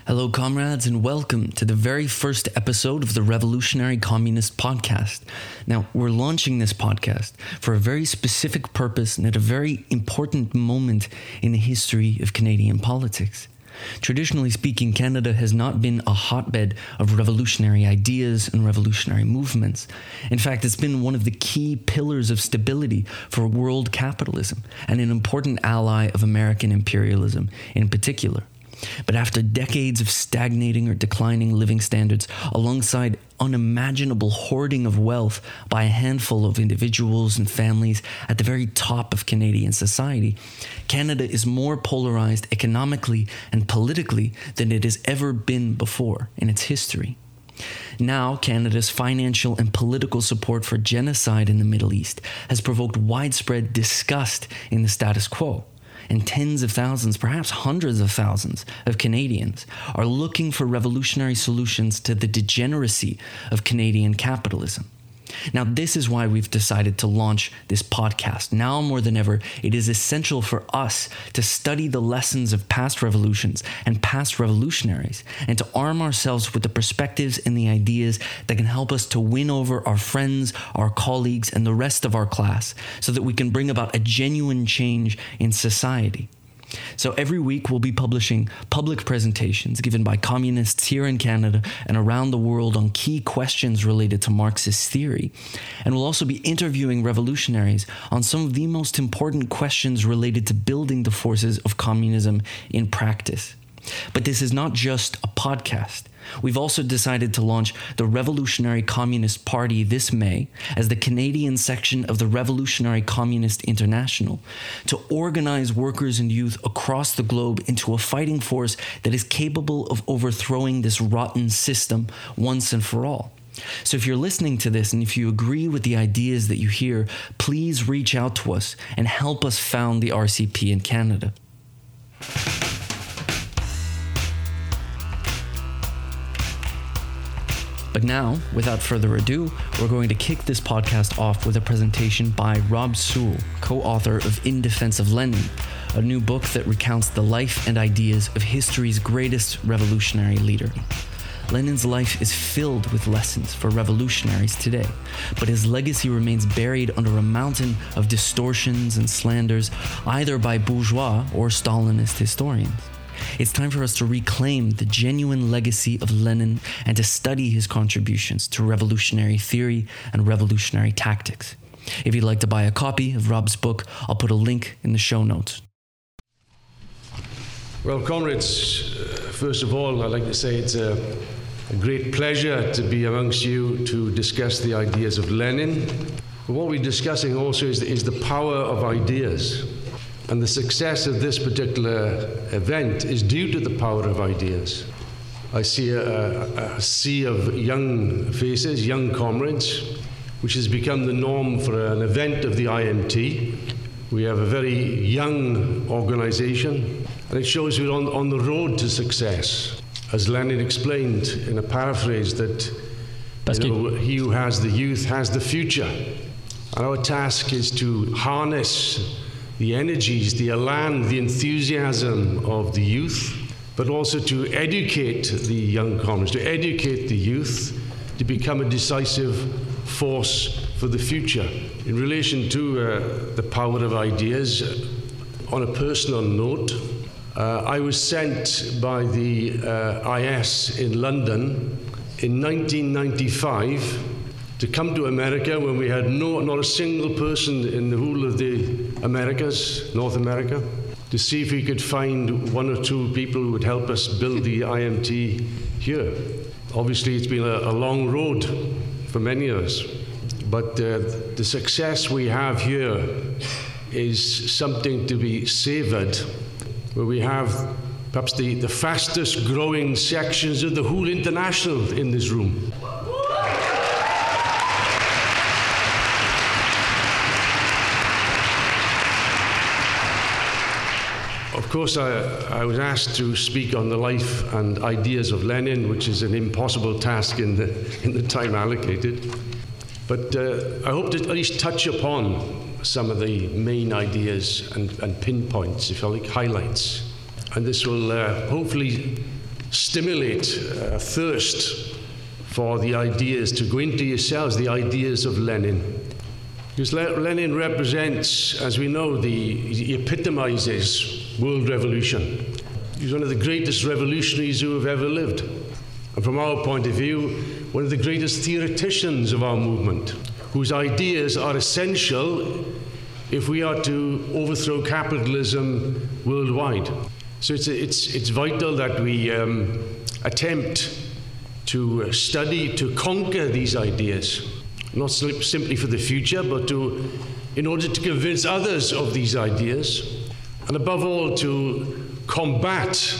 Hello, comrades, and welcome to the very first episode of the Revolutionary Communist Podcast. Now, we're launching this podcast for a very specific purpose and at a very important moment in the history of Canadian politics. Traditionally speaking, Canada has not been a hotbed of revolutionary ideas and revolutionary movements. In fact, it's been one of the key pillars of stability for world capitalism and an important ally of American imperialism in particular. But after decades of stagnating or declining living standards, alongside unimaginable hoarding of wealth by a handful of individuals and families at the very top of Canadian society, Canada is more polarized economically and politically than it has ever been before in its history. Now, Canada's financial and political support for genocide in the Middle East has provoked widespread disgust in the status quo. And tens of thousands, perhaps hundreds of thousands of Canadians are looking for revolutionary solutions to the degeneracy of Canadian capitalism. Now, this is why we've decided to launch this podcast. Now more than ever, it is essential for us to study the lessons of past revolutions and past revolutionaries, and to arm ourselves with the perspectives and the ideas that can help us to win over our friends, our colleagues, and the rest of our class, so that we can bring about a genuine change in society. So every week we'll be publishing public presentations given by communists here in Canada and around the world on key questions related to Marxist theory. And we'll also be interviewing revolutionaries on some of the most important questions related to building the forces of communism in practice. But this is not just a podcast. We've also decided to launch the Revolutionary Communist Party this May as the Canadian section of the Revolutionary Communist International to organize workers and youth across the globe into a fighting force that is capable of overthrowing this rotten system once and for all. So if you're listening to this and if you agree with the ideas that you hear, please reach out to us and help us found the RCP in Canada. But now, without further ado, we're going to kick this podcast off with a presentation by Rob Sewell, co-author of In Defense of Lenin, a new book that recounts the life and ideas of history's greatest revolutionary leader. Lenin's life is filled with lessons for revolutionaries today, but his legacy remains buried under a mountain of distortions and slanders, either by bourgeois or Stalinist historians. It's time for us to reclaim the genuine legacy of Lenin and to study his contributions to revolutionary theory and revolutionary tactics. If you'd like to buy a copy of Rob's book, I'll put a link in the show notes. Well, comrades, first of all, I'd like to say it's a great pleasure to be amongst you to discuss the ideas of Lenin. But what we're discussing also is the power of ideas. And the success of this particular event is due to the power of ideas. I see a sea of young faces, young comrades, which has become the norm for an event of the IMT. We have a very young organization, and it shows we're on the road to success. As Lenin explained in a paraphrase that he who has the youth has the future. And our task is to harness the energies, the elan, the enthusiasm of the youth, but also to educate the young comrades, to educate the youth to become a decisive force for the future. In relation to the power of ideas, on a personal note, I was sent by the IS in London in 1995 to come to America when we had not a single person in the whole of the Americas, North America, to see if we could find one or two people who would help us build the IMT here. Obviously, it's been a long road for many of us, but the success we have here is something to be savored, where we have perhaps the fastest growing sections of the whole international in this room. Of course, I was asked to speak on the life and ideas of Lenin, which is an impossible task in the time allocated. But I hope to at least touch upon some of the main ideas and pinpoints, if you like, highlights. And this will hopefully stimulate a thirst for the ideas, to go into yourselves, the ideas of Lenin. Because Lenin represents, as we know, he epitomizes world revolution. He's one of the greatest revolutionaries who have ever lived. And from our point of view, one of the greatest theoreticians of our movement, whose ideas are essential if we are to overthrow capitalism worldwide. So it's vital that we attempt to study, to conquer these ideas, not simply for the future, but in order to convince others of these ideas, and above all to combat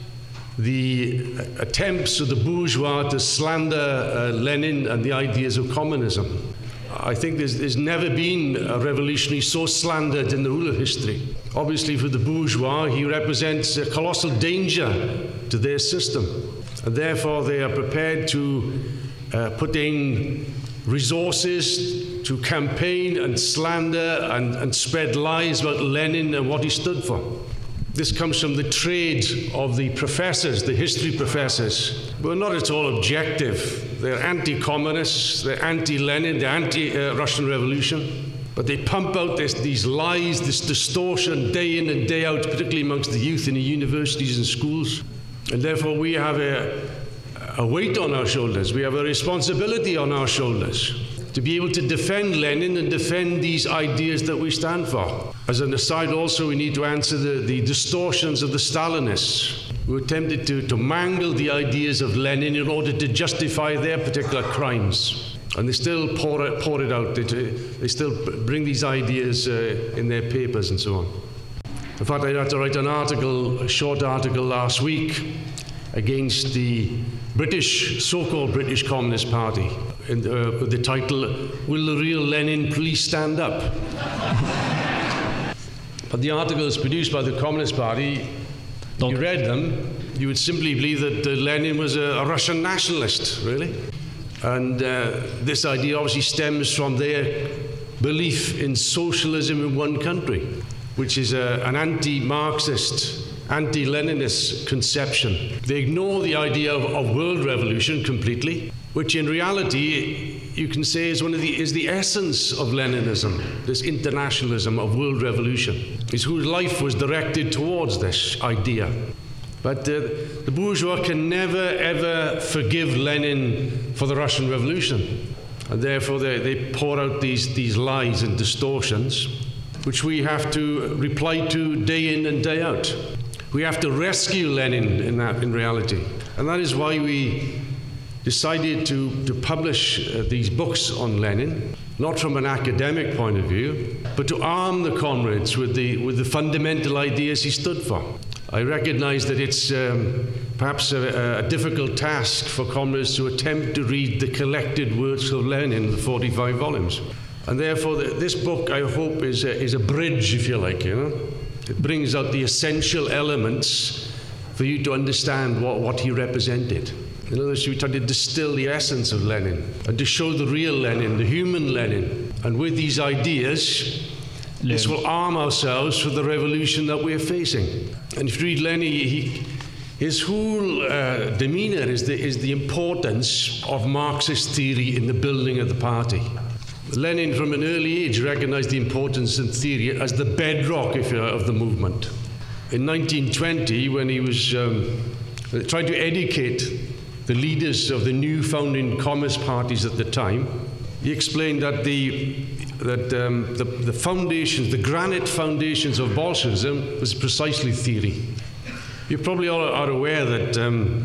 the attempts of the bourgeois to slander Lenin and the ideas of communism. I think there's never been a revolutionary so slandered in the whole of history. Obviously, for the bourgeois, he represents a colossal danger to their system. And therefore, they are prepared to put in resources to campaign and slander and spread lies about Lenin and what he stood for. This comes from the trade of the professors, the history professors. We're not at all objective. They're anti-communists, they're anti-Lenin, they're anti-Russian Revolution. But they pump out these lies, this distortion, day in and day out, particularly amongst the youth in the universities and schools. And therefore we have a weight on our shoulders. We have a responsibility on our shoulders to be able to defend Lenin and defend these ideas that we stand for. As an aside, also, we need to answer the distortions of the Stalinists who attempted to mangle the ideas of Lenin in order to justify their particular crimes. And they still pour it out. They still bring these ideas in their papers and so on. In fact, I had to write a short article last week against the so-called British Communist Party, with the title, "Will the real Lenin please stand up?" But the articles produced by the Communist Party, if you read them, you would simply believe that Lenin was a Russian nationalist, really. And this idea obviously stems from their belief in socialism in one country, which is an anti-Marxist, anti-Leninist conception. They ignore the idea of world revolution completely, which in reality you can say is the essence of Leninism, this internationalism of world revolution, is whose life was directed towards this idea. But the bourgeois can never ever forgive Lenin for the Russian Revolution, and therefore they pour out these lies and distortions, which we have to reply to day in and day out. We have to rescue Lenin in reality. And that is why we decided to publish these books on Lenin, not from an academic point of view, but to arm the comrades with the fundamental ideas he stood for. I recognize that it's perhaps a difficult task for comrades to attempt to read the collected works of Lenin, the 45 volumes. And therefore, this book, I hope, is a bridge, if you like, you know. It brings out the essential elements for you to understand what he represented. In other words, we try to distill the essence of Lenin and to show the real Lenin, the human Lenin. And with these ideas, this will arm ourselves for the revolution that we are facing. And if you read Lenin, his whole demeanor is the importance of Marxist theory in the building of the party. Lenin, from an early age, recognized the importance of theory as the bedrock, if you like, of the movement. In 1920, when he was trying to educate the leaders of the new founding communist parties at the time, he explained that the foundations, the granite foundations of Bolshevism was precisely theory. You probably all are aware that,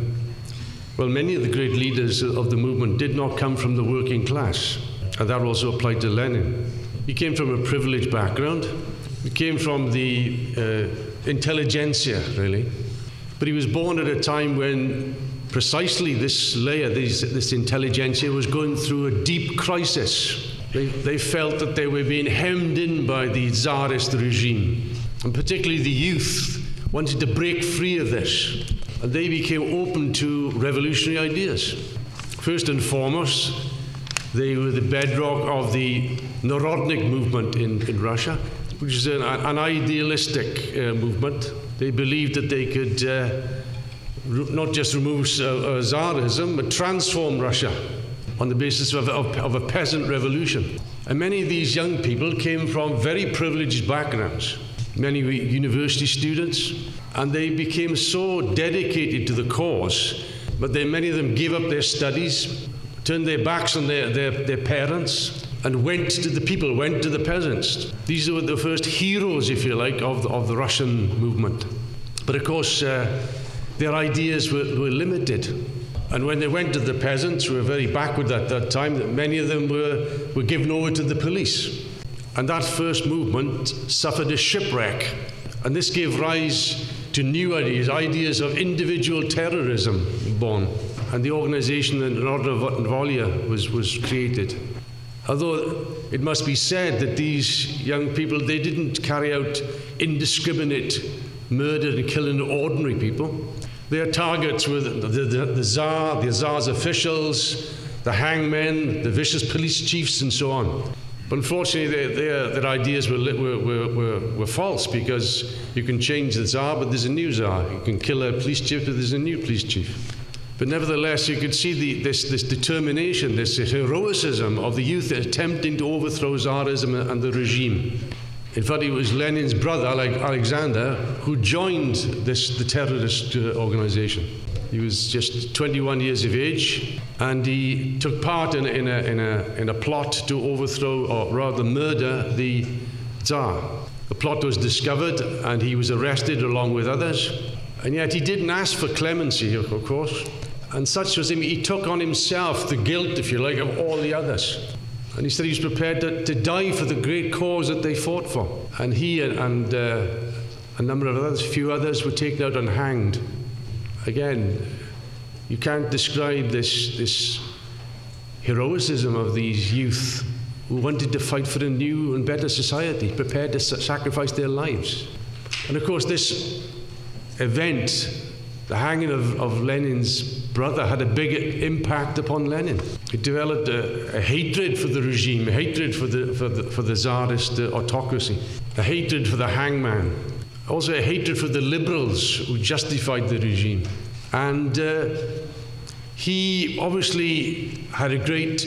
many of the great leaders of the movement did not come from the working class. And that also applied to Lenin. He came from a privileged background. He came from the intelligentsia, really. But he was born at a time when precisely this layer, this intelligentsia, was going through a deep crisis. They felt that they were being hemmed in by the Tsarist regime. And particularly the youth wanted to break free of this. And they became open to revolutionary ideas. First and foremost, they were the bedrock of the Narodnik movement in Russia, which is an idealistic movement. They believed that they could not just remove Tsarism, but transform Russia on the basis of a peasant revolution. And many of these young people came from very privileged backgrounds. Many were university students, and they became so dedicated to the cause, but then many of them gave up their studies, turned their backs on their parents, and went to the people, went to the peasants. These were the first heroes, if you like, of the Russian movement. But of course, their ideas were limited. And when they went to the peasants, who were very backward at that time, many of them were given over to the police. And that first movement suffered a shipwreck. And this gave rise to new ideas of individual terrorism born. And the organization Narodna Volya was created. Although it must be said that these young people, they didn't carry out indiscriminate murder and killing ordinary people. Their targets were the Tsar, the Tsar's officials, the hangmen, the vicious police chiefs, and so on. But unfortunately, their ideas were false, because you can change the Tsar, but there's a new Tsar. You can kill a police chief, but there's a new police chief. But nevertheless, you could see this determination, this heroism of the youth attempting to overthrow Tsarism and the regime. In fact, it was Lenin's brother, like Alexander, who joined the terrorist organization. He was just 21 years of age, and he took part in a plot to overthrow, or rather murder, the Tsar. The plot was discovered, and he was arrested along with others. And yet he didn't ask for clemency, of course. And such was him. He took on himself the guilt, if you like, of all the others. And he said he was prepared to die for the great cause that they fought for. And he and a number of others, a few others, were taken out and hanged. Again, you can't describe this heroism of these youth who wanted to fight for a new and better society, prepared to sacrifice their lives. And of course, this event, the hanging of Lenin's brother, had a big impact upon Lenin. It developed a hatred for the regime, a hatred for the Tsarist autocracy, a hatred for the hangman, also a hatred for the liberals who justified the regime. And he obviously had a great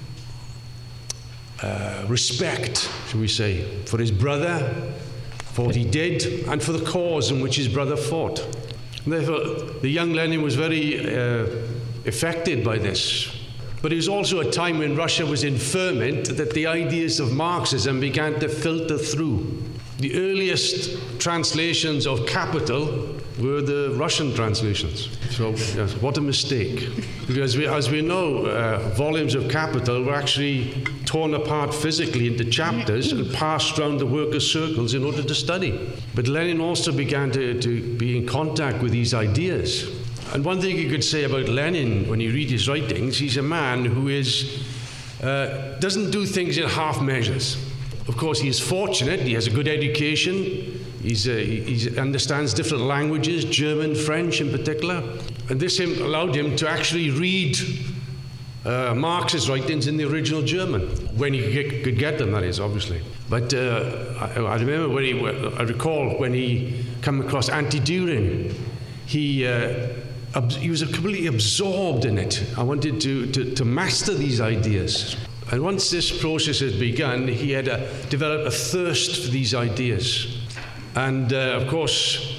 respect, shall we say, for his brother, for what he did, and for the cause in which his brother fought. And therefore, the young Lenin was very affected by this. But it was also a time when Russia was in ferment, that the ideas of Marxism began to filter through. The earliest translations of Capital were the Russian translations. So, yes, what a mistake. Because as we know, volumes of Capital were actually torn apart physically into chapters and passed around the workers' circles in order to study. But Lenin also began to be in contact with these ideas. And one thing you could say about Lenin, when you read his writings, he's a man who doesn't do things in half measures. Of course, he is fortunate. He has a good education. He understands different languages, German, French in particular. And this allowed him to actually read Marx's writings in the original German, when he could get them, that is, obviously. But I remember I recall when he came across Anti-Düren, he was completely absorbed in it. I wanted to master these ideas. And once this process had begun, he had developed a thirst for these ideas. And of course,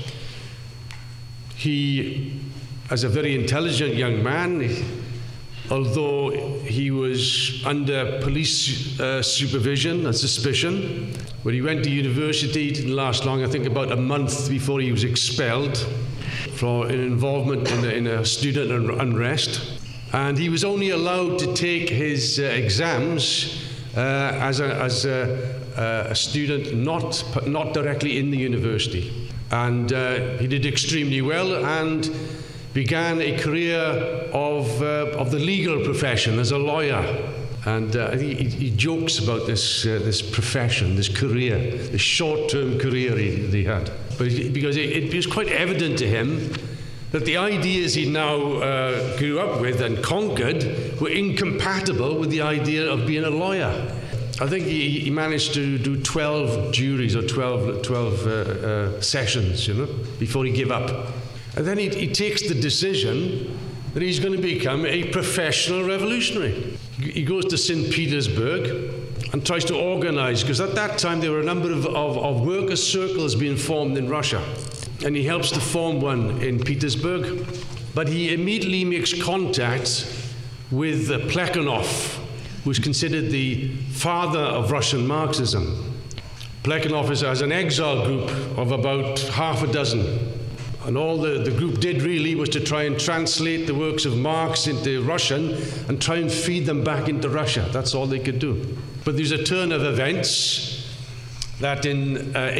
he, as a very intelligent young man, although he was under police supervision and suspicion, when he went to university, it didn't last long, I think about a month before he was expelled for an involvement in a student unrest. And he was only allowed to take his exams as a student not directly in the university. And he did extremely well and began a career of the legal profession as a lawyer. And I think he jokes about this profession, this career, this short-term career he had. But because it was quite evident to him that the ideas he now grew up with and conquered were incompatible with the idea of being a lawyer. I think he managed to do 12 juries or 12 sessions, before he gave up. And then he takes the decision that he's going to become a professional revolutionary. He goes to St. Petersburg and tries to organize, because at that time there were a number of worker circles being formed in Russia. And he helps to form one in Petersburg. But he immediately makes contact with Plekhanov, who's considered the father of Russian Marxism. Plekhanov has an exile group of about half a dozen. And all the group did really was to try and translate the works of Marx into Russian and try and feed them back into Russia. That's all they could do. But there's a turn of events that in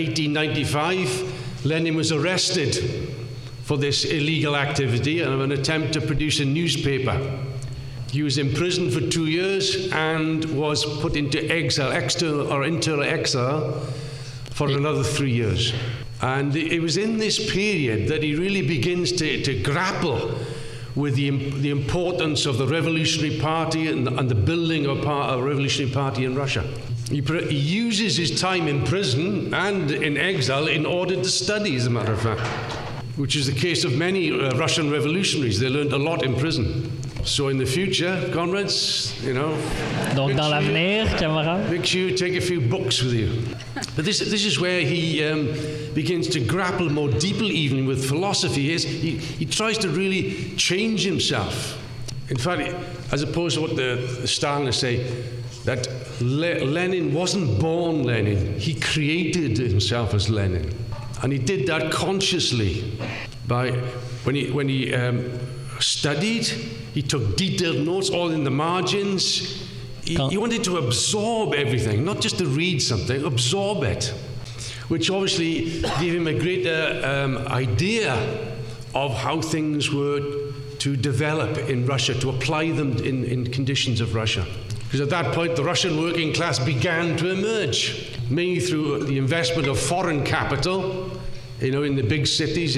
1895, Lenin was arrested for this illegal activity and an attempt to produce a newspaper. He was imprisoned for 2 years and was put into exile, external or internal exile, for another 3 years. And it was in this period that he really begins to grapple with the importance of the Revolutionary Party and the building of a Revolutionary Party in Russia. He uses his time in prison and in exile in order to study, as a matter of fact, which is the case of many Russian revolutionaries. They learned a lot in prison. So in the future, comrades, Donc dans l'avenir, camarades, make sure you take a few books with you. But this is where he begins to grapple more deeply even with philosophy. He tries to really change himself. In fact, as opposed to what the Stalinists say, that Lenin wasn't born Lenin. He created himself as Lenin. And he did that consciously by when he studied. He took detailed notes, all in the margins. He wanted to absorb everything, not just to read something, absorb it, which obviously gave him a greater idea of how things were to develop in Russia, to apply them in conditions of Russia. Because at that point, the Russian working class began to emerge, mainly through the investment of foreign capital, in the big cities,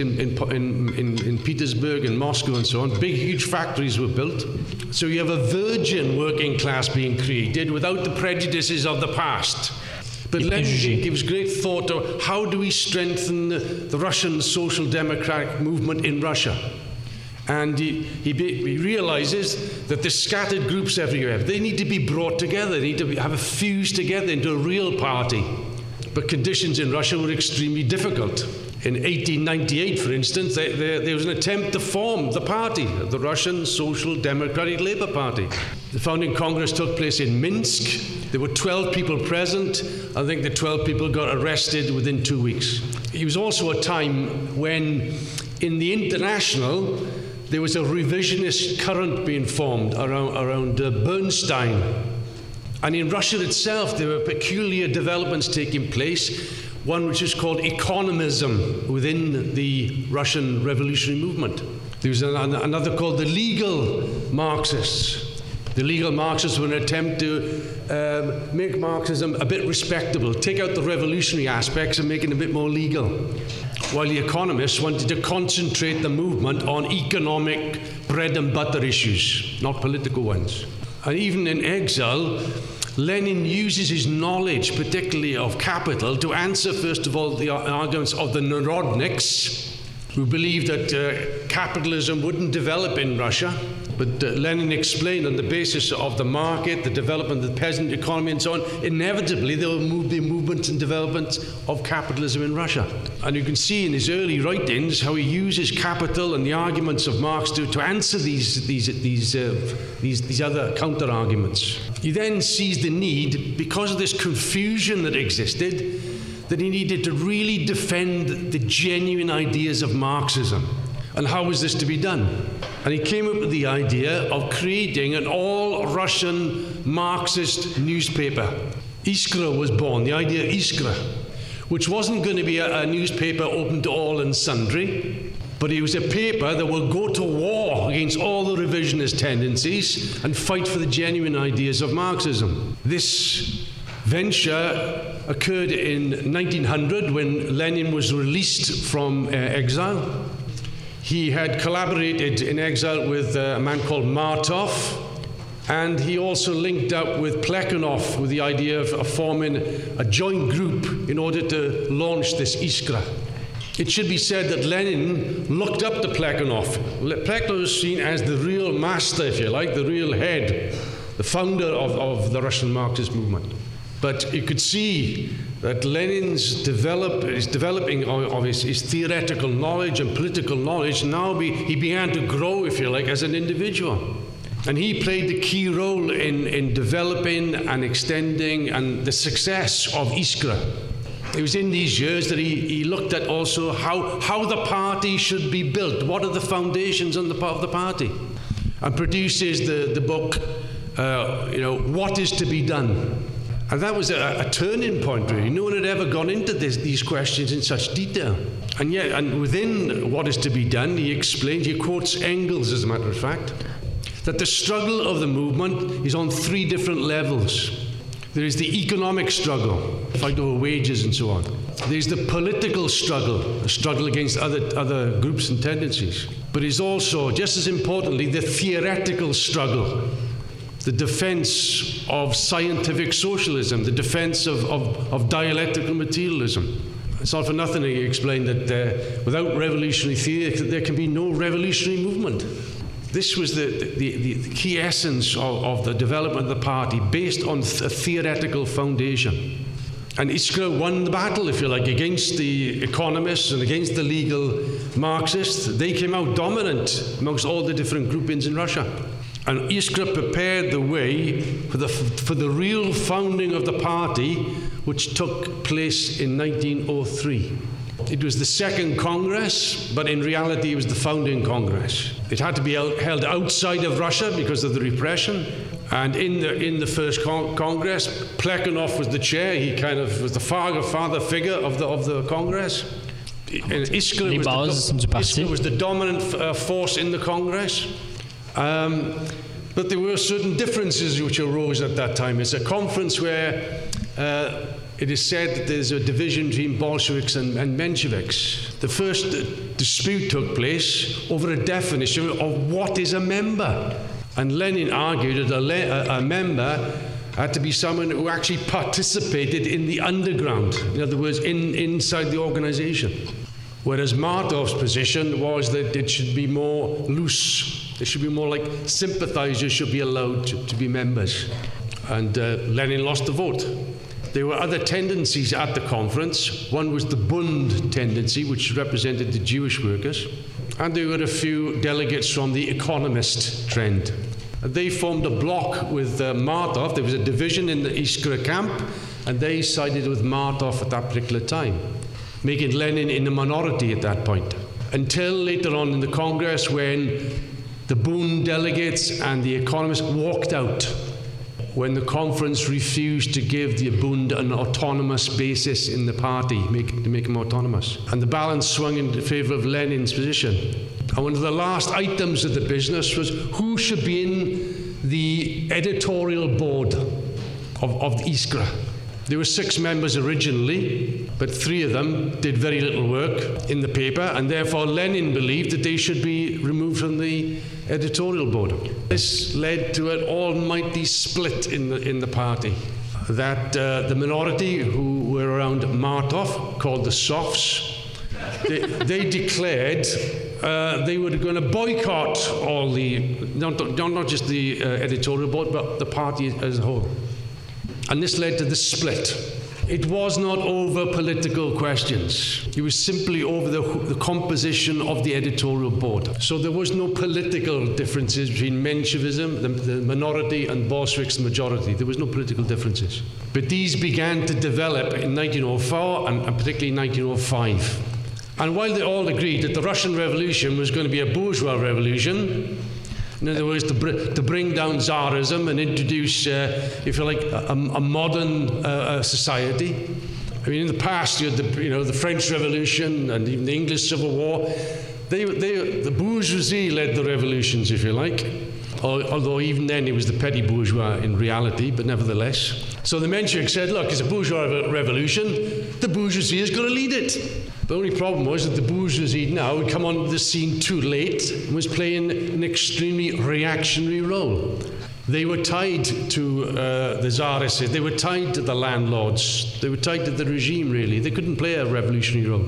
in Petersburg and Moscow and so on. Big, huge factories were built. So you have a virgin working class being created without the prejudices of the past. But Lenin gives great thought to how do we strengthen the Russian social democratic movement in Russia. And he realizes that the scattered groups everywhere, they need to be brought together. They need to have a fused together into a real party. But conditions in Russia were extremely difficult. In 1898, for instance, there was an attempt to form the party, the Russian Social Democratic Labour Party. The founding Congress took place in Minsk. There were 12 people present. I think the 12 people got arrested within 2 weeks. It was also a time when, in the International, there was a revisionist current being formed around Bernstein. And in Russia itself, there were peculiar developments taking place, one which is called economism within the Russian revolutionary movement. There was another called the legal Marxists. The legal Marxists were an attempt to make Marxism a bit respectable, take out the revolutionary aspects and make it a bit more legal. While the economists wanted to concentrate the movement on economic bread and butter issues, not political ones. And even in exile, Lenin uses his knowledge, particularly of capital, to answer, first of all, the arguments of the Narodniks, who believed that capitalism wouldn't develop in Russia. But Lenin explained on the basis of the market, the development of the peasant economy and so on, inevitably there will be movements and developments of capitalism in Russia. And you can see in his early writings how he uses capital and the arguments of Marx to answer these other counter-arguments. He then sees the need, because of this confusion that existed, that he needed to really defend the genuine ideas of Marxism. And how was this to be done? And he came up with the idea of creating an all-Russian Marxist newspaper. Iskra was born, the idea of Iskra, which wasn't going to be a newspaper open to all and sundry, but it was a paper that would go to war against all the revisionist tendencies and fight for the genuine ideas of Marxism. This venture occurred in 1900 when Lenin was released from exile. He had collaborated in exile with a man called Martov, and he also linked up with Plekhanov with the idea of forming a joint group in order to launch this Iskra. It should be said that Lenin looked up to Plekhanov. Plekhanov was seen as the real master, if you like, the real head, the founder of the Russian Marxist movement. But you could see that Lenin's developing of his theoretical knowledge and political knowledge, he began to grow, if you like, as an individual. And he played the key role in developing and extending and the success of Iskra. It was in these years that he looked at also how the party should be built, what are the foundations of the party, and produces the book, What is to be Done. And that was a turning point, really. No one had ever gone into these questions in such detail. And yet, and within What is to be Done, he quotes Engels, as a matter of fact, that the struggle of the movement is on 3 different levels. There is the economic struggle, fight over wages and so on. There's the political struggle, a struggle against other groups and tendencies. But it's also, just as importantly, the theoretical struggle, the defense of scientific socialism, the defense of dialectical materialism. It's not for nothing he explained that without revolutionary theory, there can be no revolutionary movement. This was the key essence of the development of the party, based on a theoretical foundation. And Iskra won the battle, if you like, against the economists and against the legal Marxists. They came out dominant amongst all the different groupings in Russia. And Iskra prepared the way for the real founding of the party, which took place in 1903. It was the second Congress, but in reality it was the founding Congress. It had to be held outside of Russia because of the repression. And in the first Congress, Plekhanov was the chair. He kind of was the father figure of the Congress. And Iskra was the dominant force in the Congress. But there were certain differences which arose at that time. It's a conference where it is said that there's a division between Bolsheviks and Mensheviks. The first dispute took place over a definition of what is a member. And Lenin argued that a member had to be someone who actually participated in the underground, in other words, inside the organization. Whereas Martov's position was that it should be more loose. It should be more like sympathizers should be allowed to be members. And Lenin lost the vote. There were other tendencies at the conference. One was the Bund tendency, which represented the Jewish workers. And there were a few delegates from the economist trend. They formed a bloc with Martov. There was a division in the Iskra camp, and they sided with Martov at that particular time, making Lenin in the minority at that point. Until later on in the Congress, when the Bund delegates and the economists walked out, when the conference refused to give the Bund an autonomous basis in the party, to make them autonomous. And the balance swung in favor of Lenin's position. And one of the last items of the business was who should be in the editorial board of Iskra. There were 6 members originally, but 3 of them did very little work in the paper, and therefore Lenin believed that they should be removed from the editorial board. This led to an almighty split in the party. That the minority who were around Martov, called the Softs, they declared they were going to boycott all not just the editorial board, but the party as a whole. And this led to the split. It was not over political questions. It was simply over the composition of the editorial board. So there was no political differences between Menshevism, the minority, and Bolsheviks, the majority. There was no political differences. But these began to develop in 1904 and particularly in 1905. And while they all agreed that the Russian Revolution was going to be a bourgeois revolution, in other words, to bring down Tsarism and introduce, if you like, a modern society. I mean, in the past, you had the French Revolution and even the English Civil War. The bourgeoisie led the revolutions, if you like. Although even then it was the petty bourgeois in reality, but nevertheless. So the Mensheviks said, look, it's a bourgeois revolution. The bourgeoisie is going to lead it. The only problem was that the bourgeoisie now had come onto the scene too late and was playing an extremely reactionary role. They were tied to the Tsarists, they were tied to the landlords, they were tied to the regime, really. They couldn't play a revolutionary role.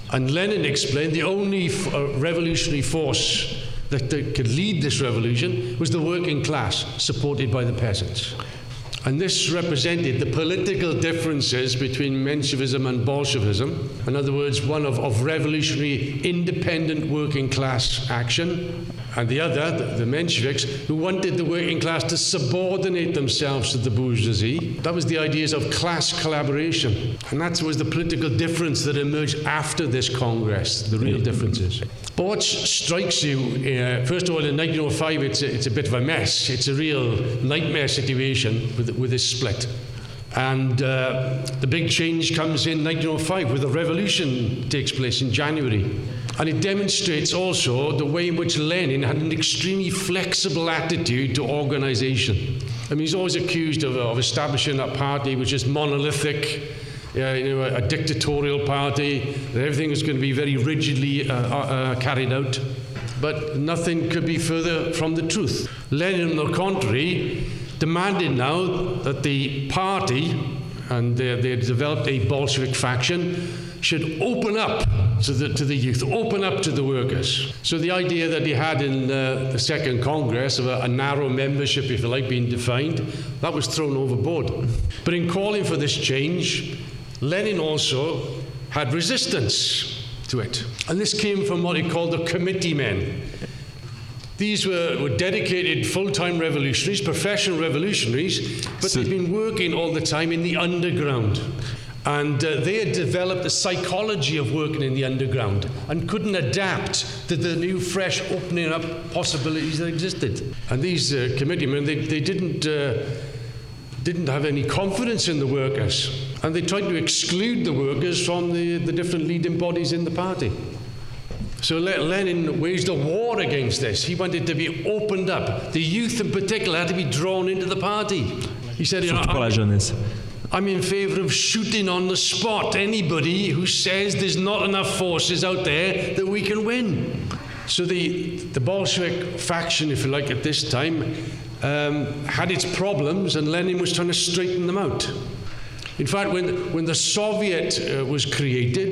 And Lenin explained the only revolutionary force that could lead this revolution was the working class, supported by the peasants. And this represented the political differences between Menshevism and Bolshevism. In other words, one of revolutionary, independent working class action, and the other, the Mensheviks, who wanted the working class to subordinate themselves to the bourgeoisie. That was the ideas of class collaboration. And that was the political difference that emerged after this Congress, the real differences. But what strikes you, first of all, in 1905, it's a bit of a mess. It's a real nightmare situation with this split. And the big change comes in 1905, where the revolution takes place in January. And it demonstrates also the way in which Lenin had an extremely flexible attitude to organization. I mean, he's always accused of establishing a party which is monolithic, a dictatorial party, that everything is going to be very rigidly carried out. But nothing could be further from the truth. Lenin, on the contrary, demanded now that the party, and they developed a Bolshevik faction, should open up to the youth, open up to the workers. So the idea that he had in the Second Congress of a narrow membership, if you like, being defined, that was thrown overboard. But in calling for this change, Lenin also had resistance to it. And this came from what he called the committee men. These were dedicated full-time revolutionaries, professional revolutionaries, but they'd been working all the time in the underground. And they had developed a psychology of working in the underground and couldn't adapt to the new, fresh, opening up possibilities that existed. And these committeemen, they didn't have any confidence in the workers. And they tried to exclude the workers from the different leading bodies in the party. So Lenin waged a war against this. He wanted to be opened up. The youth in particular had to be drawn into the party. He said, I'm in favor of shooting on the spot anybody who says there's not enough forces out there that we can win. So the Bolshevik faction, if you like, at this time had its problems, and Lenin was trying to straighten them out. In fact, when the Soviet was created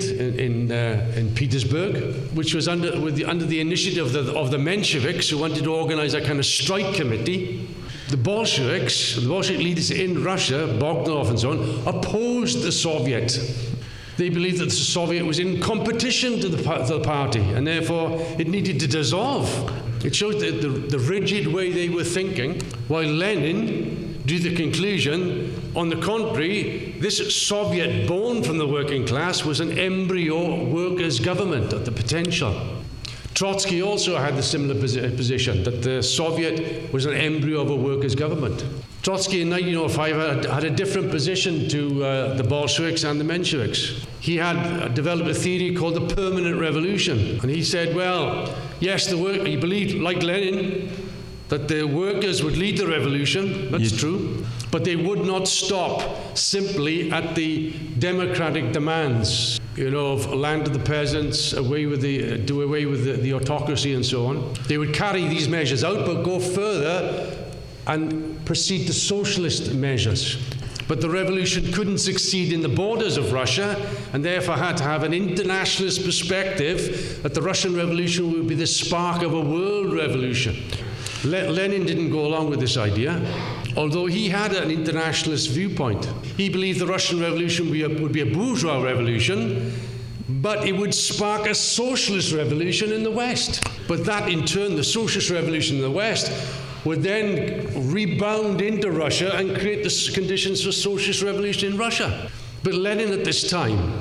in Petersburg, which was under the initiative of the Mensheviks, who wanted to organize a kind of strike committee, the Bolsheviks, the Bolshevik leaders in Russia, Bogdanov and so on, opposed the Soviet. They believed that the Soviet was in competition to the party, and therefore it needed to dissolve. It shows the rigid way they were thinking, while Lenin drew the conclusion, on the contrary, this Soviet born from the working class was an embryo workers' government at the potential. Trotsky also had the similar position, that the Soviet was an embryo of a workers' government. Trotsky in 1905 had a different position to the Bolsheviks and the Mensheviks. He had developed a theory called the permanent revolution. And he said, well, yes, he believed, like Lenin, that the workers would lead the revolution. That's true. But they would not stop simply at the democratic demands, of land to the peasants, do away with the autocracy and so on. They would carry these measures out, but go further and proceed to socialist measures. But the revolution couldn't succeed in the borders of Russia, and therefore had to have an internationalist perspective that the Russian Revolution would be the spark of a world revolution. Lenin didn't go along with this idea, although he had an internationalist viewpoint. He believed the Russian Revolution would be a bourgeois revolution, but it would spark a socialist revolution in the West. But that, in turn, the socialist revolution in the West, would then rebound into Russia and create the conditions for socialist revolution in Russia. But Lenin at this time,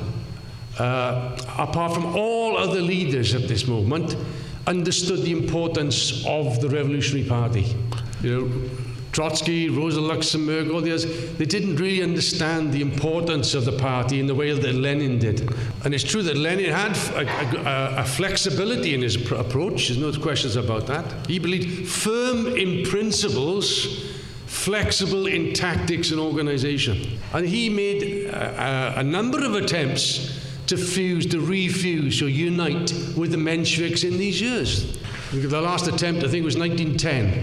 apart from all other leaders at this moment, understood the importance of the Revolutionary Party. Trotsky, Rosa Luxemburg, all the others, they didn't really understand the importance of the party in the way that Lenin did. And it's true that Lenin had a flexibility in his approach, there's no questions about that. He believed firm in principles, flexible in tactics and organization. And he made a number of attempts to refuse, or unite with the Mensheviks in these years. The last attempt, I think, was 1910.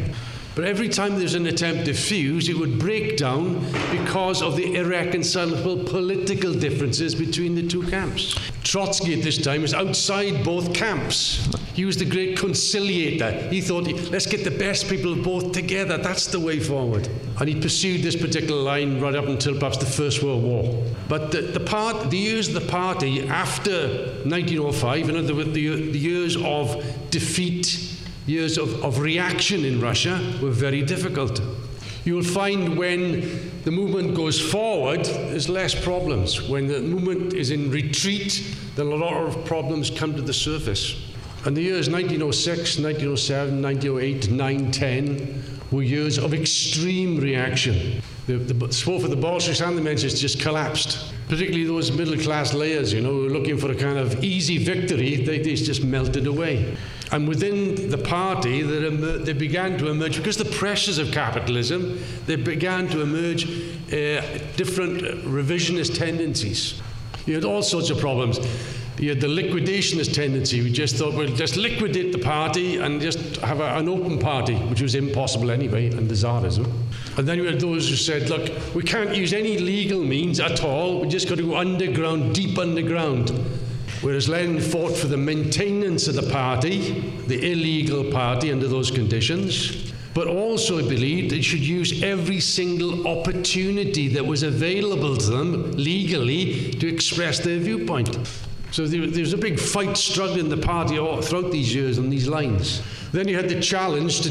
But every time there's an attempt to fuse, it would break down because of the irreconcilable political differences between the two camps. Trotsky at this time was outside both camps. He was the great conciliator. He thought, let's get the best people of both together. That's the way forward. And he pursued this particular line right up until perhaps the First World War. But the years of the party after 1905, in other words, the years of defeat, years of reaction in Russia were very difficult. You will find when the movement goes forward, there's less problems. When the movement is in retreat, then a lot of problems come to the surface. And the years 1906, 1907, 1908, 9, 10 were years of extreme reaction. Both for the Bolsheviks and the Mensheviks just collapsed. Particularly those middle-class layers, who were looking for a kind of easy victory, they just melted away. And within the party, they began to emerge, because the pressures of capitalism, they began to emerge different revisionist tendencies. You had all sorts of problems. You had the liquidationist tendency. We just thought, we'll just liquidate the party and just have an open party, which was impossible anyway, and the Tsarism. And then you had those who said, look, we can't use any legal means at all. We just got to go underground, deep underground. Whereas Lenin fought for the maintenance of the party, the illegal party under those conditions, but also believed they should use every single opportunity that was available to them legally to express their viewpoint. So there was a big fight struggle in the party all throughout these years on these lines. Then you had the challenge to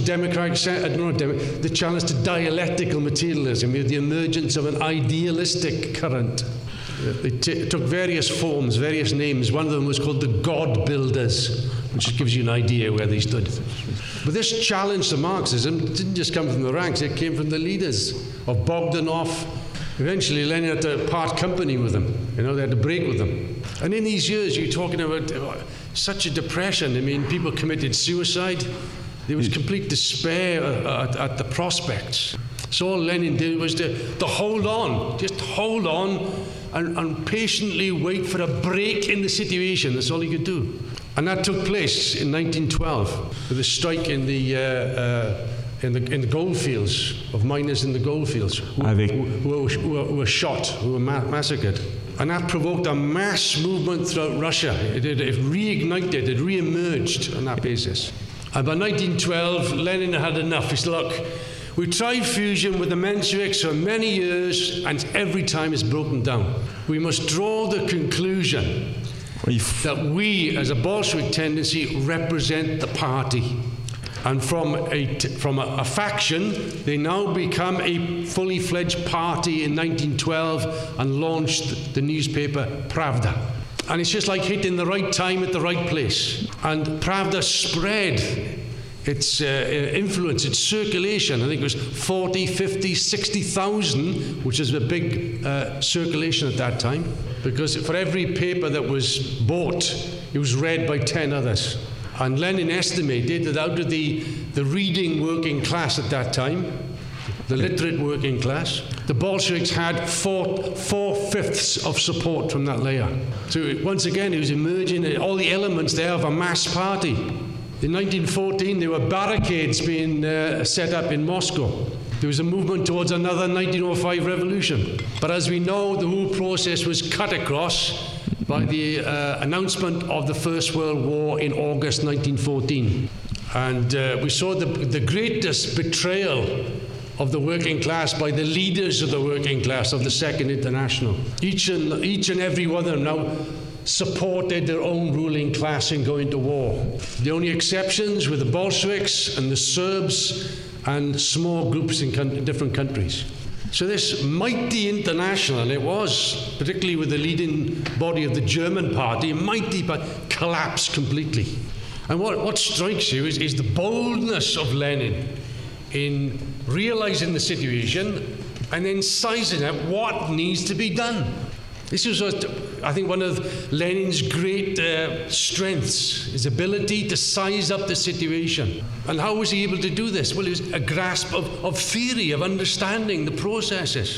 the challenge to dialectical materialism. You had the emergence of an idealistic current. It took various forms, various names. One of them was called the God Builders, which gives you an idea where they stood. But this challenge to Marxism didn't just come from the ranks, it came from the leaders of Bogdanov. Eventually, Lenin had to part company with them. They had to break with them. And in these years, you're talking about such a depression. I mean, people committed suicide. There was complete despair at the prospects. So all Lenin did was to hold on, just hold on and patiently wait for a break in the situation. That's all he could do. And that took place in 1912 with a strike in the goldfields, of miners in the goldfields who were shot, who were massacred. And that provoked a mass movement throughout Russia. It reignited, it re-emerged on that basis. And by 1912, Lenin had enough. He said, look, we tried fusion with the Mensheviks for many years, and every time it's broken down. We must draw the conclusion that we, as a Bolshevik tendency, represent the party. And from a faction, they now become a fully fledged party in 1912 and launched the newspaper Pravda. And it's just like hitting the right time at the right place. And Pravda spread its influence, its circulation. I think it was 40, 50, 60,000, which is a big circulation at that time. Because for every paper that was bought, it was read by 10 others. And Lenin estimated that out of the reading working class at that time, the literate working class, the Bolsheviks had 4/5 of support from that layer. So once again, it was emerging, all the elements there of a mass party. In 1914, there were barricades being set up in Moscow. There was a movement towards another 1905 revolution. But as we know, the whole process was cut across by the announcement of the First World War in August 1914. And we saw the greatest betrayal of the working class by the leaders of the working class of the Second International. Each and every one of them now supported their own ruling class in going to war. The only exceptions were the Bolsheviks and the Serbs and small groups in different countries. So this mighty international, and it was, particularly with the leading body of the German party, mighty, but collapsed completely. And what strikes you is the boldness of Lenin in realizing the situation and then sizing up what needs to be done. This was, I think, one of Lenin's great strengths, his ability to size up the situation. And how was he able to do this? Well, it was a grasp of theory, of understanding the processes.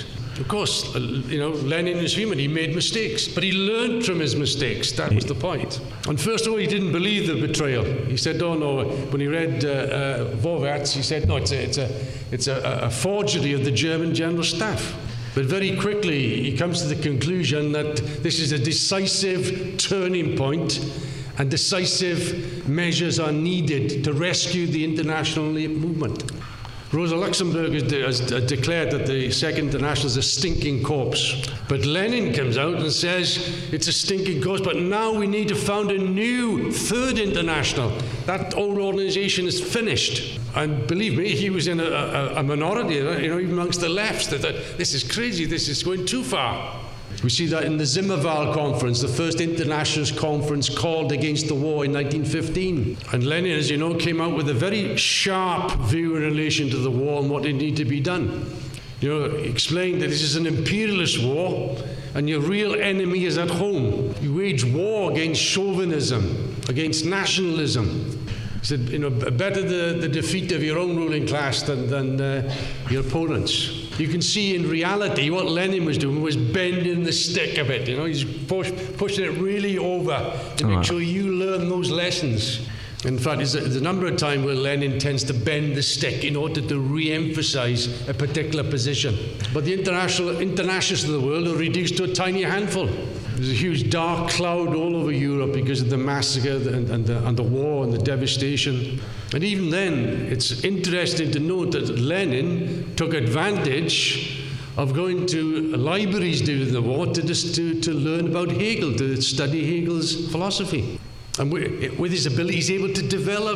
Of course, Lenin is human. He made mistakes, but he learned from his mistakes. That was the point. And first of all, he didn't believe the betrayal. He said, "Oh no." When he read Vorwärts, he said, "No, it's a forgery of the German General Staff." But very quickly, he comes to the conclusion that this is a decisive turning point, and decisive measures are needed to rescue the international movement. Rosa Luxemburg has declared that the Second International is a stinking corpse. But Lenin comes out and says it's a stinking corpse, but now we need to found a new Third International. That old organization is finished. And believe me, he was in a minority, even amongst the lefts, that this is crazy, this is going too far. We see that in the Zimmerwald Conference, the first internationalist conference called against the war in 1915. And Lenin, as you know, came out with a very sharp view in relation to the war and what needed to be done. He explained that this is an imperialist war and your real enemy is at home. You wage war against chauvinism, against nationalism. He said, better the defeat of your own ruling class than your opponents. You can see in reality what Lenin was doing was bending the stick a bit. He's pushing it really over to make sure you learn those lessons. In fact, there's a number of times where Lenin tends to bend the stick in order to re-emphasize a particular position. But the internationalists of the world are reduced to a tiny handful. There's a huge dark cloud all over Europe because of the massacre and the war and the devastation. And even then, it's interesting to note that Lenin took advantage of going to libraries during the war to learn about Hegel, to study Hegel's philosophy. And with his ability, he's able to develop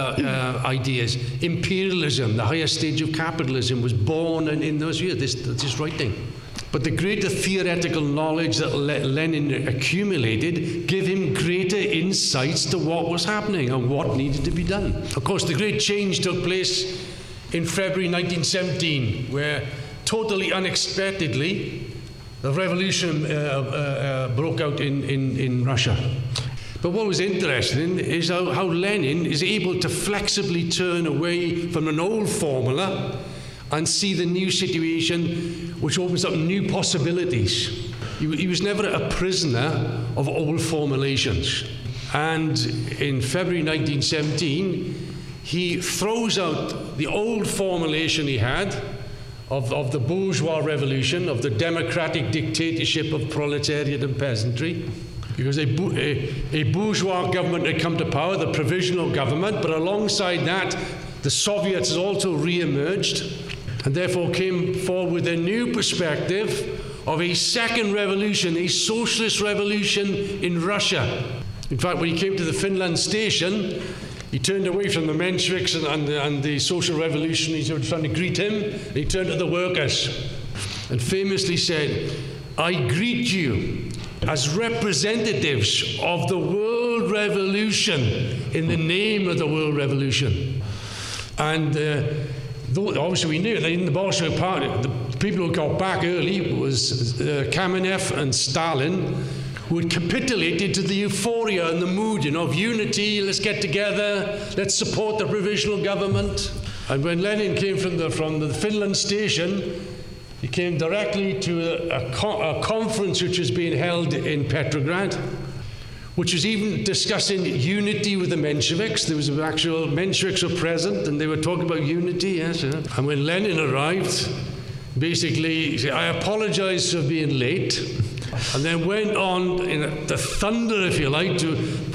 ideas. Imperialism, the highest stage of capitalism, was born in those years, this writing. But the greater theoretical knowledge that Lenin accumulated gave him greater insights to what was happening and what needed to be done. Of course, the great change took place in February 1917, where totally unexpectedly, the revolution broke out in Russia. But what was interesting is how Lenin is able to flexibly turn away from an old formula and see the new situation, which opens up new possibilities. He was never a prisoner of old formulations. And in February 1917, he throws out the old formulation he had of the bourgeois revolution, of the democratic dictatorship of proletariat and peasantry, because a bourgeois government had come to power, the provisional government, but alongside that, the Soviets also re-emerged, and therefore came forward with a new perspective of a second revolution, a socialist revolution in Russia. In fact, when he came to the Finland station, he turned away from the Mensheviks and the social revolutionaries who were trying to greet him, and he turned to the workers and famously said, "I greet you as representatives of the world revolution in the name of the world revolution." And obviously we knew that in the Bolshevik Party, the people who got back early was Kamenev and Stalin, who had capitulated to the euphoria and the mood of unity, let's get together, let's support the provisional government. And when Lenin came from the Finland station, he came directly to a conference which was being held in Petrograd, which was even discussing unity with the Mensheviks. There was actual Mensheviks were present, and they were talking about unity. Yes. And when Lenin arrived, basically he said, "I apologize for being late," and then went on in the thunder, if you like, to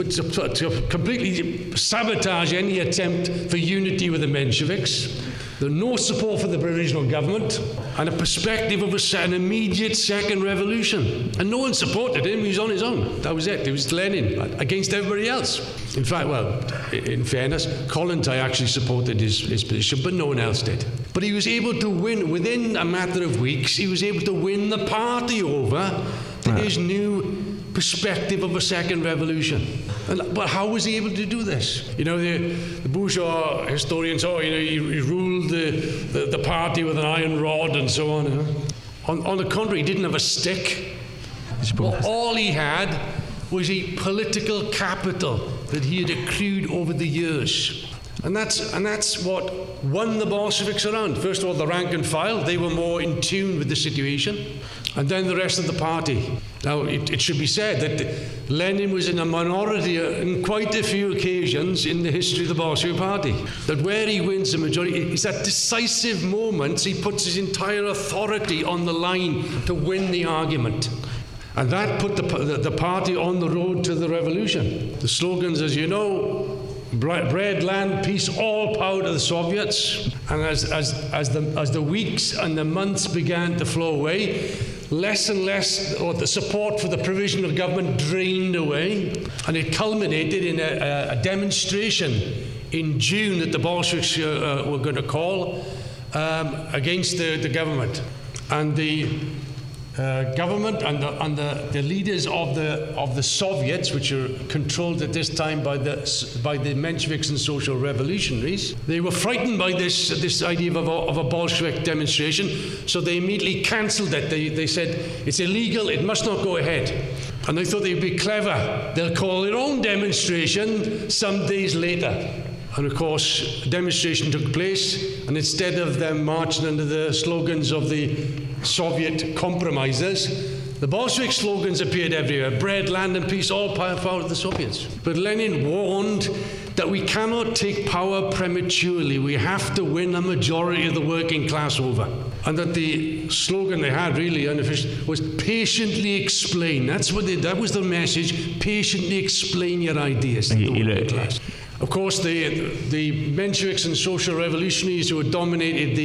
completely sabotage any attempt for unity with the Mensheviks. There was no support for the provisional government, and a perspective of an immediate second revolution. And no one supported him, he was on his own. That was it. It was Lenin against everybody else. In fact, in fairness, Kollontai actually supported his position, but no one else did. But he was able to win, within a matter of weeks, he was able to win the party over to his new perspective of a second revolution. But how was he able to do this? The bourgeois historians, he ruled the party with an iron rod and so on. On the contrary, he didn't have a stick. All he had was a political capital that he had accrued over the years. And that's what won the Bolsheviks around. First of all, the rank and file, they were more in tune with the situation. And then the rest of the party. Now, it should be said that Lenin was in a minority on quite a few occasions in the history of the Bolshevik Party. That where he wins the majority, it's at decisive moments he puts his entire authority on the line to win the argument. And that put the party on the road to the revolution. The slogans, as you know, bread, land, peace, all power to the Soviets. And as the weeks and the months began to flow away, less and less, or the support for the provisional government drained away. And it culminated in a demonstration in June that the Bolsheviks were going to call against the government. And the government and the leaders of the Soviets, which are controlled at this time by the Mensheviks and social revolutionaries, they were frightened by this idea of a Bolshevik demonstration, so they immediately cancelled it. They said it's illegal, it must not go ahead. And they thought they'd be clever. They'll call their own demonstration some days later. And of course, a demonstration took place, and instead of them marching under the slogans of the Soviet compromisers, the Bolshevik slogans appeared everywhere: bread, land and peace, all power to the Soviets. But Lenin warned that we cannot take power prematurely. We have to win a majority of the working class over. And that the slogan they had, really unofficial, was patiently explain. That was the message: patiently explain your ideas to the working class. Of course, the Mensheviks and social revolutionaries who had dominated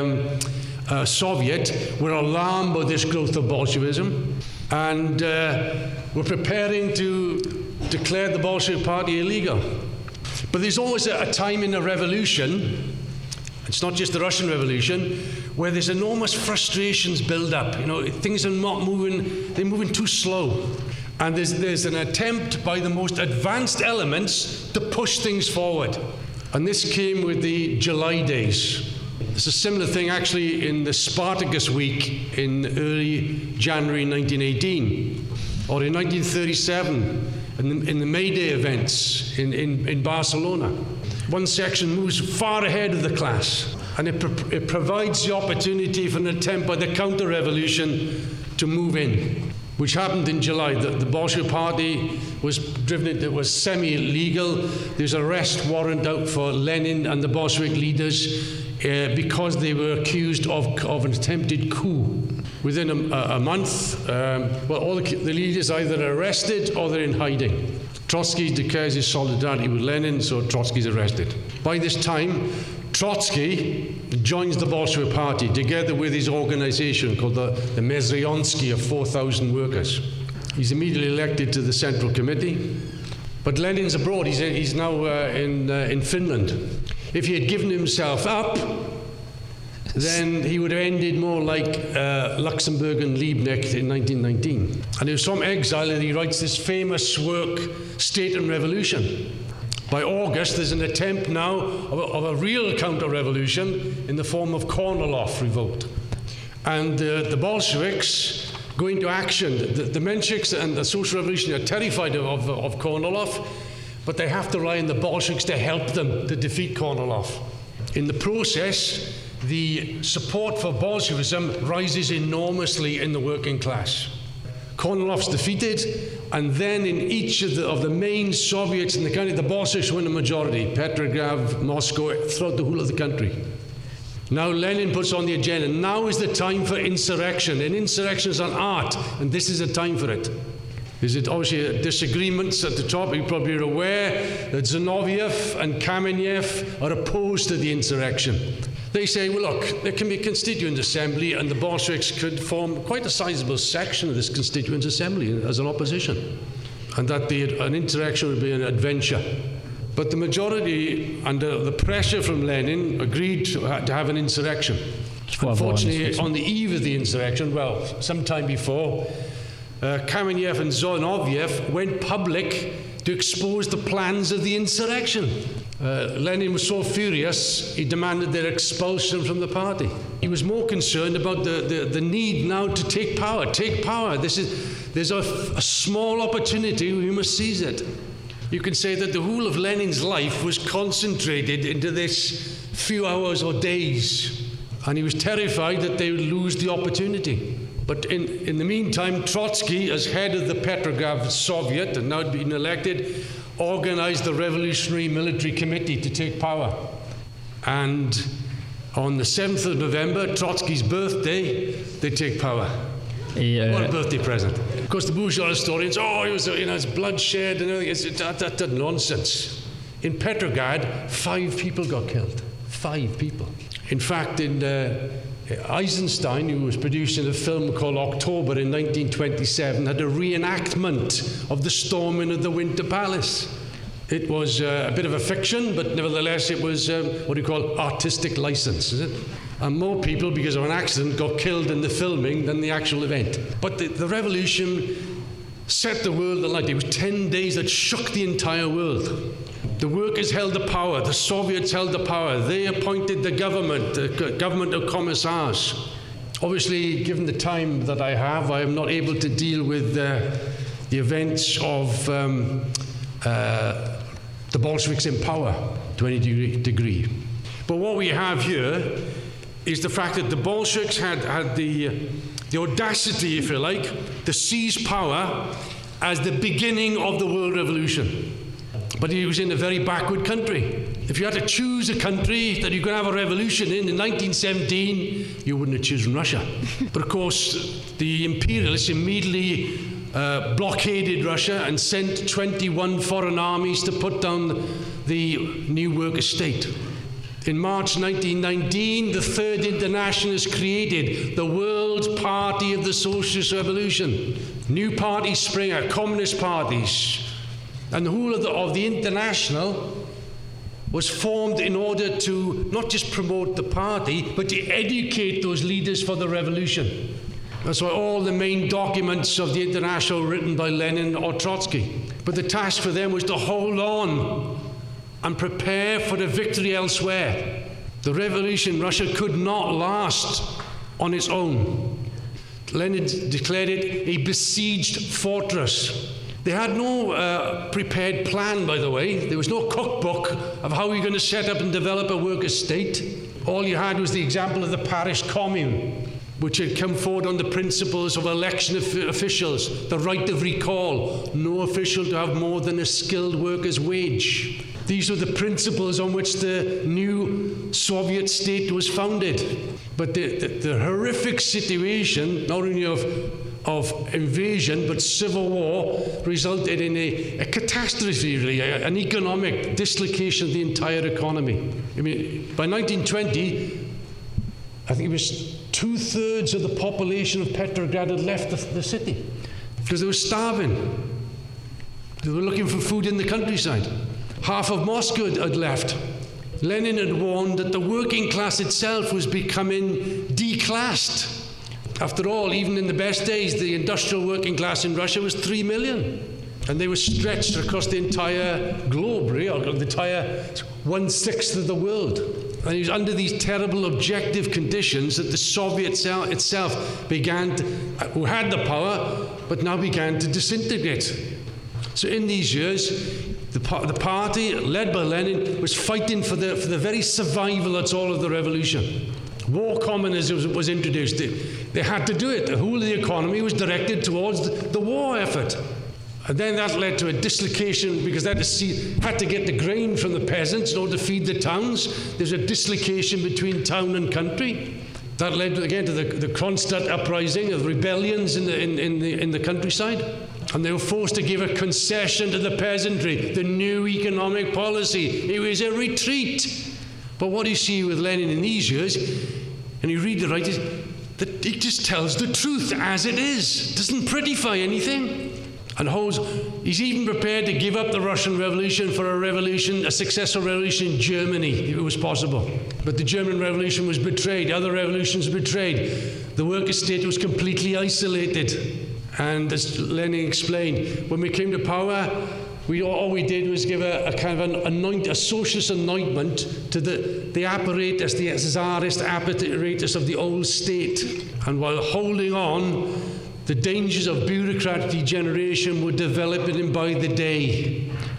the Soviet were alarmed by this growth of Bolshevism and were preparing to declare the Bolshevik Party illegal. But there's always a time in a revolution, it's not just the Russian Revolution, where there's enormous frustrations build up. You know, things are not moving, they're moving too slow. And there's an attempt by the most advanced elements to push things forward. And this came with the July days. It's a similar thing actually in the Spartacus week in early January 1918, or in 1937 in the May Day events in Barcelona. One section moves far ahead of the class, and it provides the opportunity for an attempt by the counter-revolution to move in, which happened in July. The Bolshevik Party was driven into, it was semi-legal. There's an arrest warrant out for Lenin and the Bolshevik leaders because they were accused of an attempted coup. Within a month, all the leaders are either arrested or they're in hiding. Trotsky declares his solidarity with Lenin, so Trotsky's arrested. By this time, Trotsky joins the Bolshevik Party together with his organization called the Mezryonsky of 4,000 workers. He's immediately elected to the Central Committee. But Lenin's abroad. He's now in Finland. If he had given himself up, then he would have ended more like Luxemburg and Liebknecht in 1919. And it was from exile that he writes this famous work, State and Revolution. By August, there's an attempt now of a real counter-revolution in the form of Kornilov revolt. And the Bolsheviks go into action. The Mensheviks and the Social Revolution are terrified of Kornilov, but they have to rely on the Bolsheviks to help them to defeat Kornilov. In the process, the support for Bolshevism rises enormously in the working class. Kornilov's defeated, and then in each of the main Soviets in the country, the Bolsheviks win a majority. Petrograd, Moscow, throughout the whole of the country. Now Lenin puts on the agenda. Now is the time for insurrection. And insurrection is an art, and this is a time for it. There's obviously disagreements at the top. You probably are aware that Zinoviev and Kamenev are opposed to the insurrection. They say, well, look, there can be a constituent assembly, and the Bolsheviks could form quite a sizable section of this constituent assembly as an opposition, and that an insurrection would be an adventure. But the majority, under the pressure from Lenin, agreed to have an insurrection. Unfortunately, on the eve of the insurrection, well, sometime before, Kamenev and Zinoviev went public to expose the plans of the insurrection. Lenin was so furious, he demanded their expulsion from the party. He was more concerned about the need now to take power. Take power. There's a small opportunity, we must seize it. You can say that the whole of Lenin's life was concentrated into this few hours or days, and he was terrified that they would lose the opportunity. But in the meantime, Trotsky, as head of the Petrograd Soviet, and now had been elected, organized the Revolutionary Military Committee to take power. And on the 7th of November, Trotsky's birthday, they take power. What a birthday present. Of course, the bourgeois historians, it's bloodshed and everything. That's nonsense. In Petrograd, 5 people got killed. 5 people. In fact, Eisenstein, who was producing a film called October in 1927, had a reenactment of the storming of the Winter Palace. It was a bit of a fiction, but nevertheless it was what you call artistic license, is it? And more people, because of an accident, got killed in the filming than the actual event. But the revolution set the world alight. It was 10 days that shook the entire world. The workers held the power. The Soviets held the power. They appointed the government of commissars. Obviously, given the time that I have, I am not able to deal with the events of the Bolsheviks in power to any degree. But what we have here is the fact that the Bolsheviks had the audacity, if you like, to seize power as the beginning of the world revolution. But it was in a very backward country. If you had to choose a country that you could have a revolution in 1917, you wouldn't have chosen Russia. But of course, the imperialists immediately blockaded Russia and sent 21 foreign armies to put down the new worker state. In March 1919, the Third Internationalist created the World Party of the Socialist Revolution. New parties spring out, communist parties. And the whole of the International was formed in order to not just promote the party, but to educate those leaders for the revolution. That's why all the main documents of the International were written by Lenin or Trotsky. But the task for them was to hold on and prepare for the victory elsewhere. The revolution in Russia could not last on its own. Lenin declared it a besieged fortress. They had no prepared plan, by the way. There was no cookbook of how you're going to set up and develop a worker state. All you had was the example of the Paris Commune, which had come forward on the principles of election officials, the right of recall, no official to have more than a skilled worker's wage. These were the principles on which the new Soviet state was founded. But the horrific situation, not only of invasion, but civil war, resulted in a catastrophe, really, an economic dislocation of the entire economy. I mean, by 1920, I think it was 2/3 of the population of Petrograd had left the city because they were starving. They were looking for food in the countryside. Half of Moscow had left. Lenin had warned that the working class itself was becoming declassed. After all, even in the best days, the industrial working class in Russia was 3 million. And they were stretched across the entire globe, really, or the entire 1/6 of the world. And it was under these terrible objective conditions that the Soviet itself who had the power, but now began to disintegrate. So in these years, the party, led by Lenin, was fighting for the very survival, that's all, of the revolution. War communism was introduced. They had to do it. The whole of the economy was directed towards the war effort. And then that led to a dislocation because they had to get the grain from the peasants in order to feed the towns. There's a dislocation between town and country. That led again to the Kronstadt uprising of rebellions in the countryside. And they were forced to give a concession to the peasantry, the new economic policy. It was a retreat. But what you see with Lenin in these years, and you read the writers, that he just tells the truth as it is. Doesn't prettify anything. And he's even prepared to give up the Russian Revolution for a successful revolution in Germany, if it was possible. But the German Revolution was betrayed. Other revolutions were betrayed. The worker state was completely isolated. And as Lenin explained, when we came to power, all we did was give a kind of a socialist anointment to the apparatus, the czarist apparatus of the old state. And while holding on, the dangers of bureaucratic degeneration were developing by the day.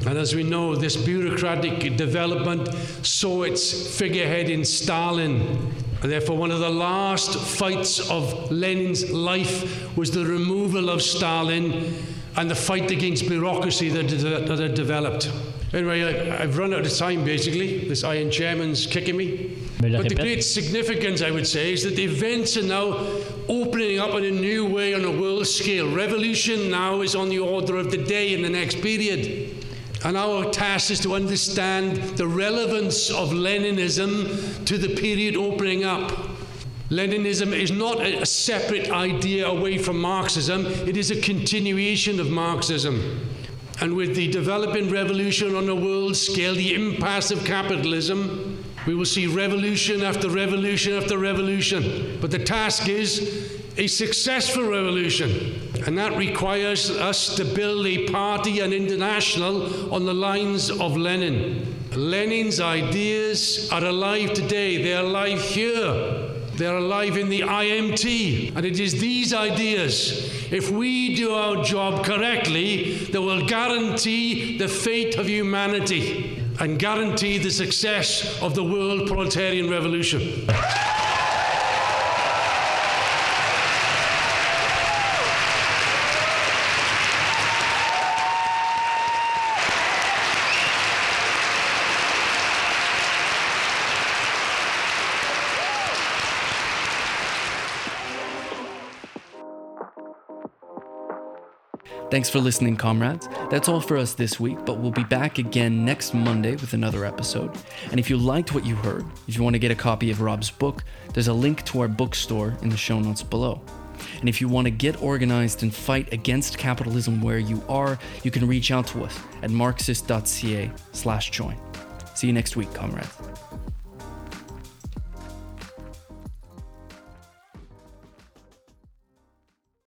And as we know, this bureaucratic development saw its figurehead in Stalin. And therefore, one of the last fights of Lenin's life was the removal of Stalin and the fight against bureaucracy that had developed. Anyway, I've run out of time, basically. This Iron Chairman's kicking me. But the great significance, I would say, is that the events are now opening up in a new way on a world scale. Revolution now is on the order of the day in the next period. And our task is to understand the relevance of Leninism to the period opening up. Leninism is not a separate idea away from Marxism. It is a continuation of Marxism. And with the developing revolution on a world scale, the impasse of capitalism, we will see revolution after revolution after revolution. But the task is a successful revolution. And that requires us to build a party and international on the lines of Lenin. Lenin's ideas are alive today. They are alive here. They are alive in the IMT. And it is these ideas, if we do our job correctly, that will guarantee the fate of humanity and guarantee the success of the world proletarian revolution. Thanks for listening, comrades. That's all for us this week, but we'll be back again next Monday with another episode. And if you liked what you heard, if you want to get a copy of Rob's book, there's a link to our bookstore in the show notes below. And if you want to get organized and fight against capitalism where you are, you can reach out to us at marxist.ca/join. See you next week, comrades.